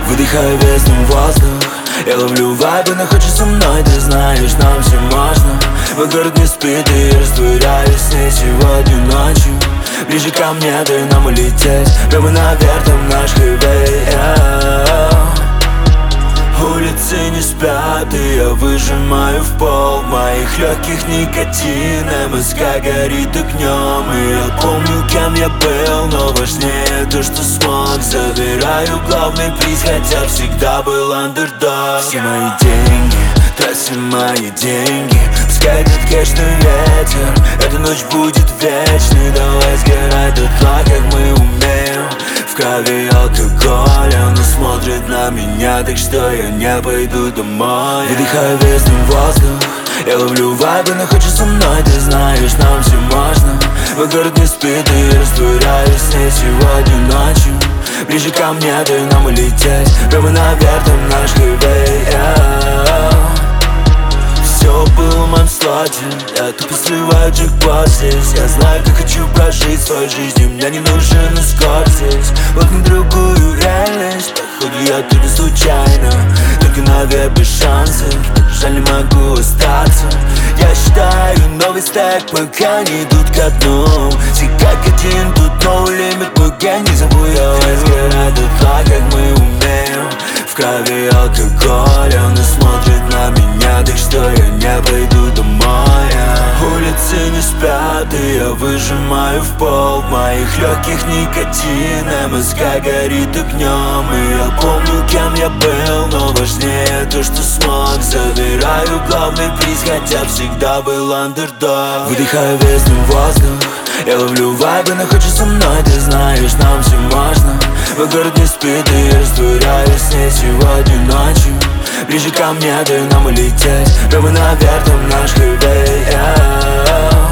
Выдыхаю весным воздух, я ловлю вайбы, но хочешь со мной, ты знаешь, нам все можно. Мой город не спит, и я растворяюсь с ней сегодня ночью. Ближе ко мне, дай нам улететь прямо наверх, там наш хайвей. Улицы не спят, и я выжимаю в пол. В моих легких никотин, МСК горит огнем. И я помню, кем я был, но важнее то, что смог. Забираю главный приз, хотя всегда был андердог. Все мои деньги, тратим мои деньги. Пускай этот кэшный ветер, эта ночь будет вечной. Давай сгорай дотла, как мы умеем. В крови алкоголь, она смотрит на меня, так что я не пойду домой. Выдыхаю весным воздух, я ловлю вайбы, но хочешь со мной, ты знаешь, нам все можно. Мой город не спит, и я растворяюсь с ней сегодня ночью. Ближе ко мне, дай нам улететь прямо наверх, там наш хайвей. Все было в моем слоте, я тупо сливаю джекпот здесь. Я знаю, как хочу прожить свою жизнь, и мне не нужен эскорт здесь. Вот на другую реальность, походу я тут не случайно. Только наверх без шансов, жаль, не могу остаться. Я считаю новый стек, пока не идут ко дну. Все как один, тут новый лимит, мой гений забуялась. Сгорает дотла, как мы умеем. В крови алкоголь, она смотрит на меня, так что я не пойду домой. Улицы не спят, и я выжимаю в пол. В моих легких никотин, МСК горит огнем. И я помню, кем я был, но важнее то, что смог. Забираю главный приз, хотя всегда был андердог. Выдыхаю весным воздух, я ловлю вайбы, но хочешь со мной, ты знаешь, нам все можно. Мой город не спит, и я растворяюсь с ней сегодня ночью. Ближе ко мне, дай нам улететь прямо наверх, там наш хайвей.